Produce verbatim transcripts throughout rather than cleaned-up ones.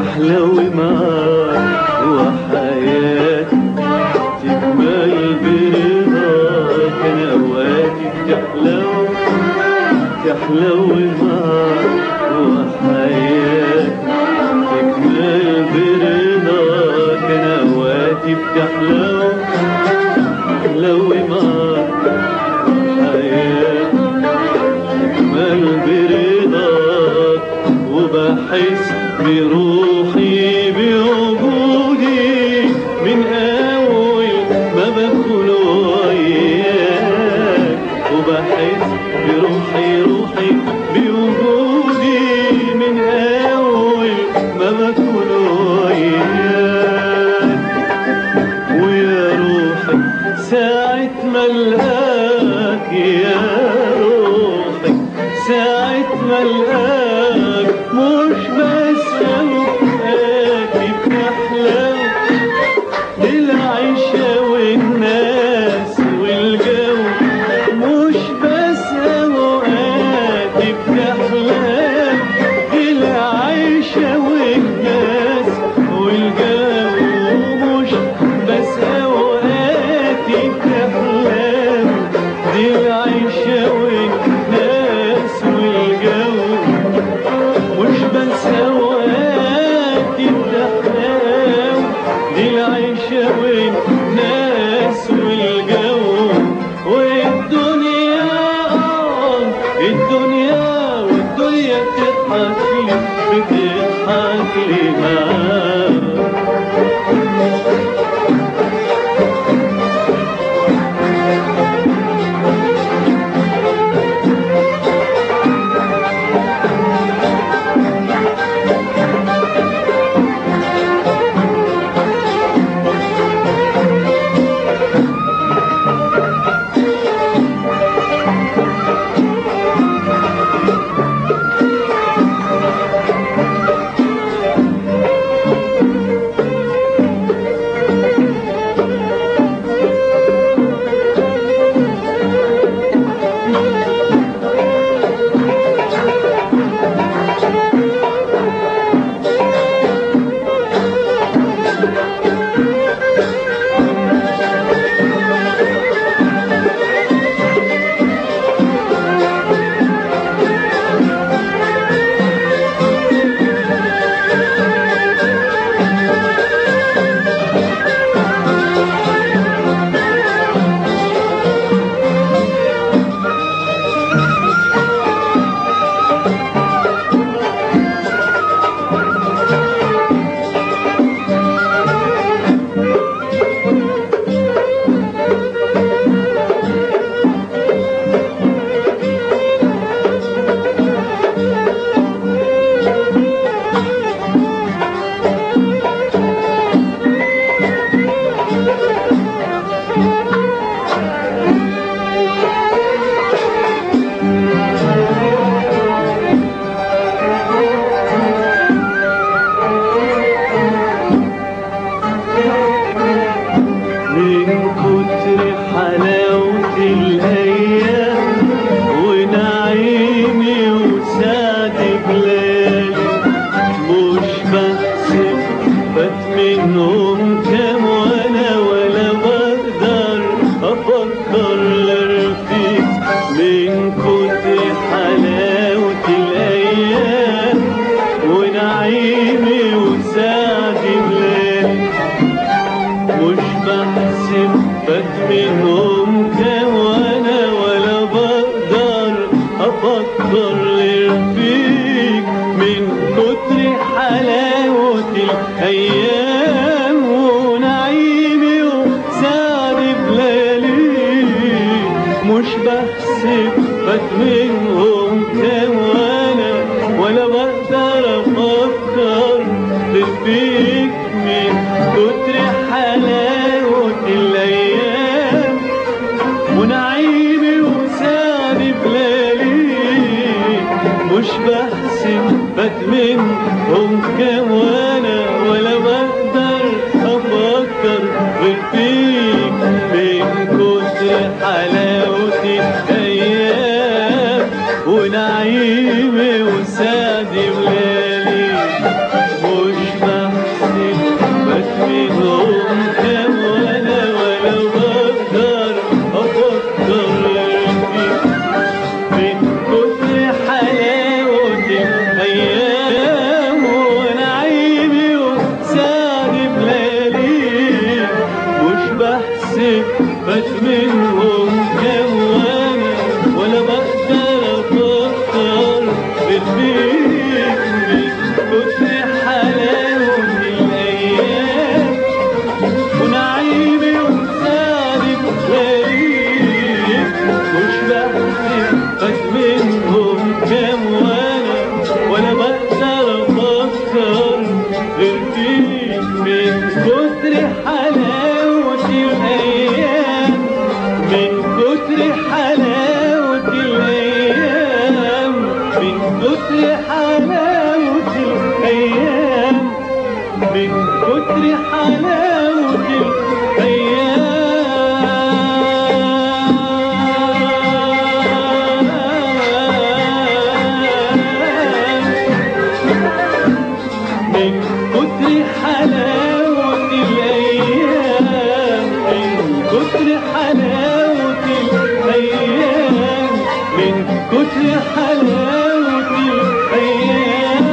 تحلو معاك وحياتي تكمل برضاك. أنا أوقاتي بتحلو تحلو معاك وحياتي تكمل برضاك. أنا أوقاتي بتحلو تحلو معاك وحياتي تكمل برضاك. وبحس بروحي بوجودي من أول ما بدخل وياك. وبحس بروحي روحي بوجودي من أول ما بدخل وياك. ويا روحي ساعة ما ألقاك يا روحي ساعة ما ألقاك مش بس أوقاتي بتحلو للعيشة والناس والجو. مش بس أوقاتي بتحلو للعيشة والناس والجو. مش بس أوقاتي بتحلو للعيشة والناس والجو. مش بس أوقاتي بتحلو للعيشة والناس والجو. والدنيا آه الدنيا والدنيا بتضحك لي بتضحك لي معاك. فات منهم كام وانا ولا بقدر افكر غير فيك من كتر حلاوة الايام ونعيمي ومساعدك غريب مش بحسب فات منهم كام وانا ولا بقدر افكر غير فيك من كتر حلاوة الايام من كتر حلاوة الايام من كتر حلاوة الايام من كتر حلاوة الأيام من كتر حلاوة الأيام من كتر حلاوة الأيام من كتر حلاوة الأيام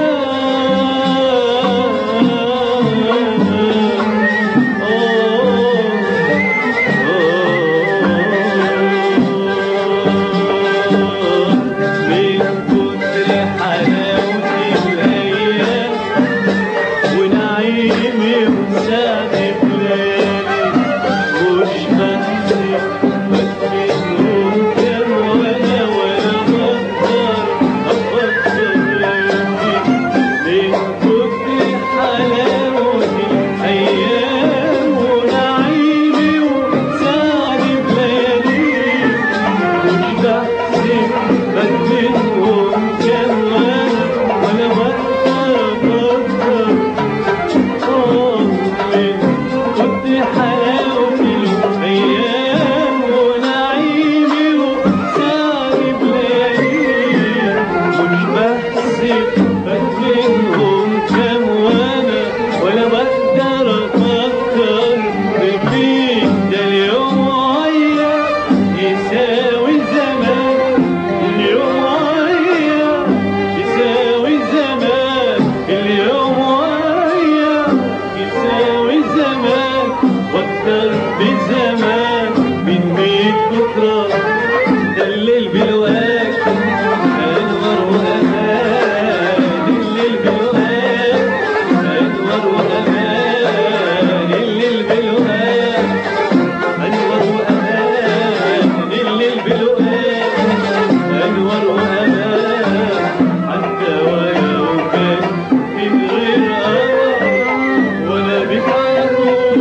بالزمان من ميت بكرة دلل بالوقت أنور وأمان دلل بالوقت أنور وأمان دلل بالوقت أنور وأمان دلل بالوقت أنور وأمان حتى ولو كان من غير أمر ولا بتعرف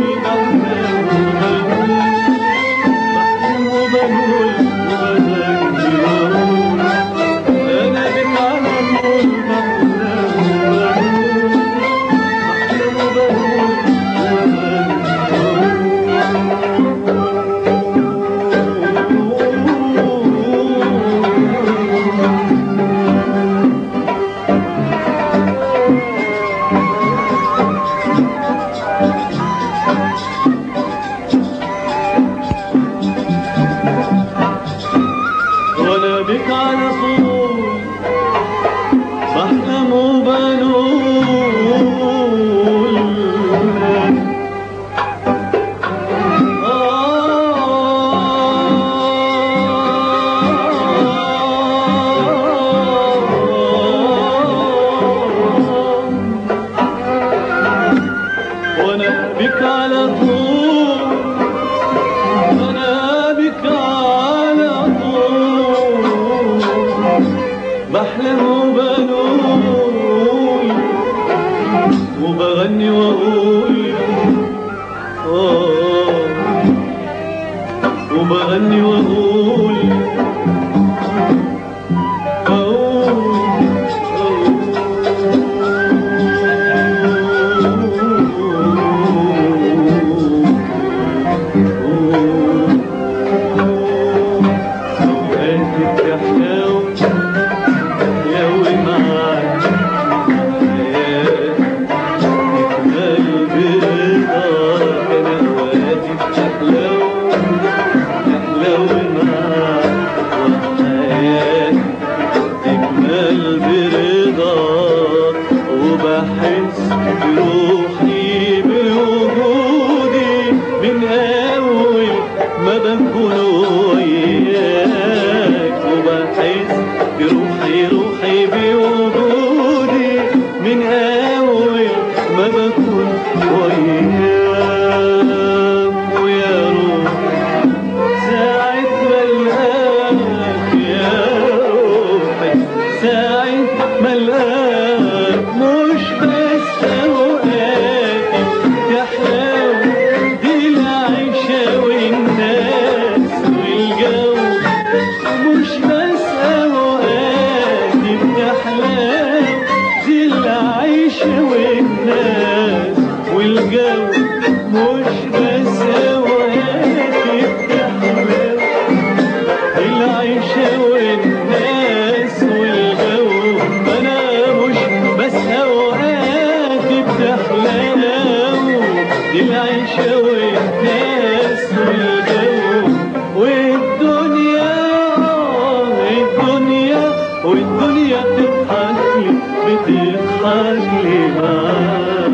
وانا بك على طول بحلم وبنول وانا بك على طول وانا بك على طول بحلم وبنول وبغني واقول آه وبغني واقول وبحس بروحي بوجودي من أول ما بكون مش بس اوقاتي بتحلو، العيشة والناس والجو. انا مش بس اوقاتي بتحلو، دي العيشة والناس والجو. والدنيا الدنيا والدنيا بتضحك لي بتضحك لي معاك.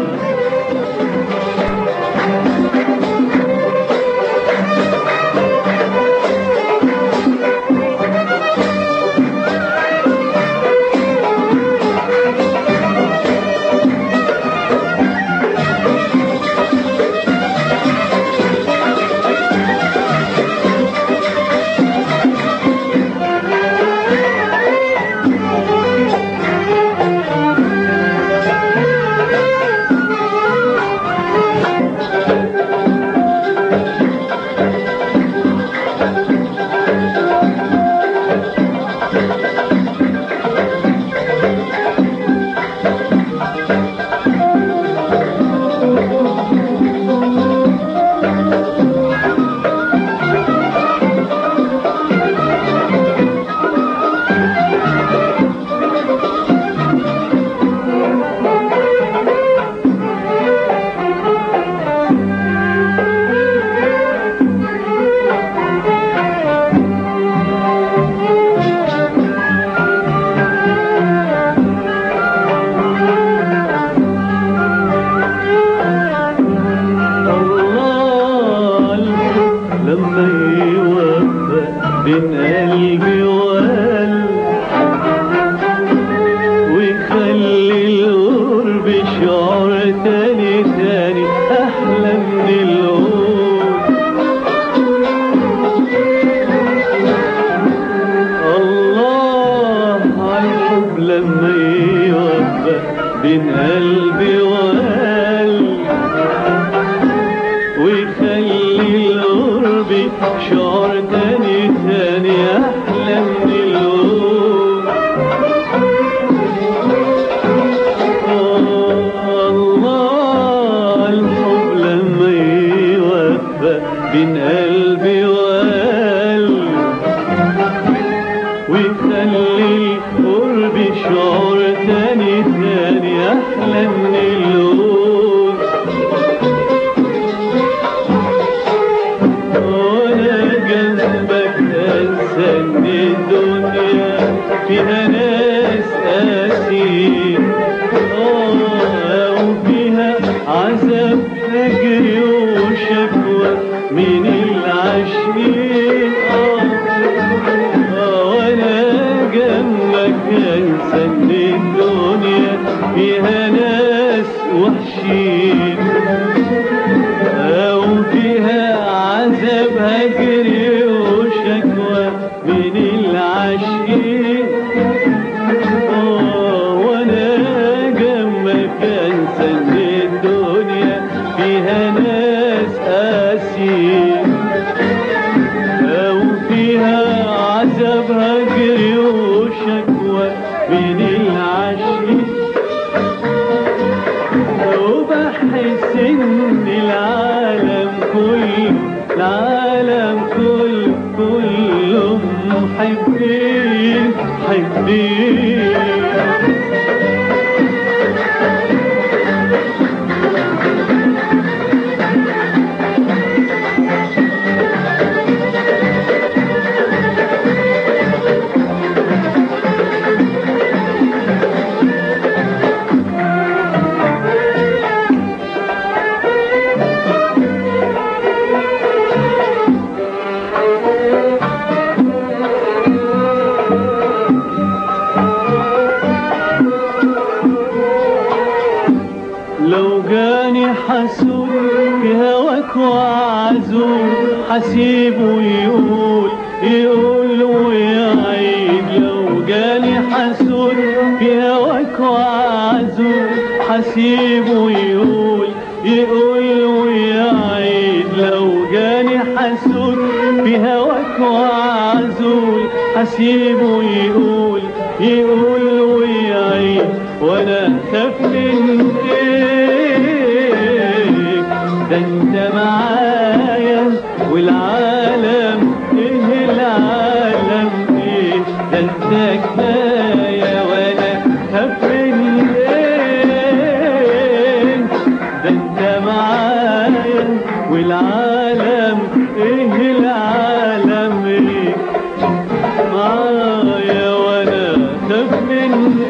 بين قلبي وقلب ويخلي القرب شعور تاني تاني أحلى من القرب. الله عالحب لما يوفق بين قلبي وقلب ويخلي القرب شعور تاني تاني أحلى من القرب. الله الحب لما يوفق بين قلبي وقلب ويخلي القرب شعور تاني تاني أحلى من القرب. وأنا جنبك أنسى إن الدنيا فيها ناس قاسيين، وفيها عذاب هجر وشكوى من العاشقين. وأنا جنبك أنسى إن الدنيا فيها ناس وحشين، وفيها عذاب هجر وشكوى من العاشقين. وانا جنبك انسى ان الدنيا فيها ناس قاسيين، وفيها عذاب هجر وشكوى من العاشقين. وبحس ان العالم كله العالم كله كله محبين محبين. لو جاني حسود في هواك وعزول حسيبه يقول يقول ويعيد. لو جاني حسود في هواك وعزول حسيبه يقول يقول ويعيد. لو جاني حسود في هواك وعزول حسيبه يقول يقول ويعيد. وانا خاف من ايه ده انت معايا والعالم ايه العالم ايه، ده انت كفاية وانا هفن ايه، ده انت معايا والعالم ايه العالم ايه، معايا وانا هفن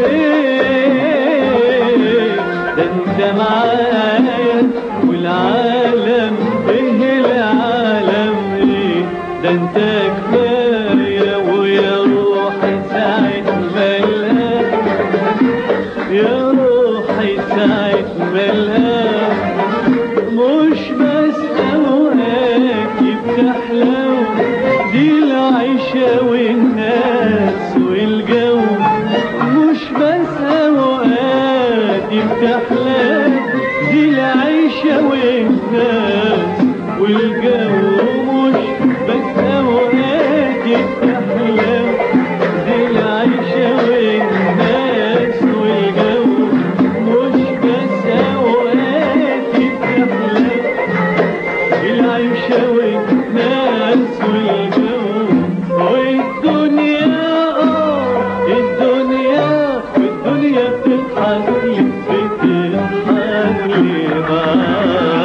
ايه، ده انت معايا والعالم ايه العالم ايه، ده انت كفاية ويا روحي ساعة ملهاك، يا روحي ساعة ملهاك، مش بس اوقاتي بتحلو دي العيشة والناس والجو، مش بس اوقاتي بتحلو دي العيشة والناس والجو، مش بس اوقاتي بتحلو دي العيشة والناس والجو، مش بس اوقاتي بتحلو دي العيشة والناس والجو، والدنيا اه الدنيا والدنيا بتضحك لي بتضحك لي معاك.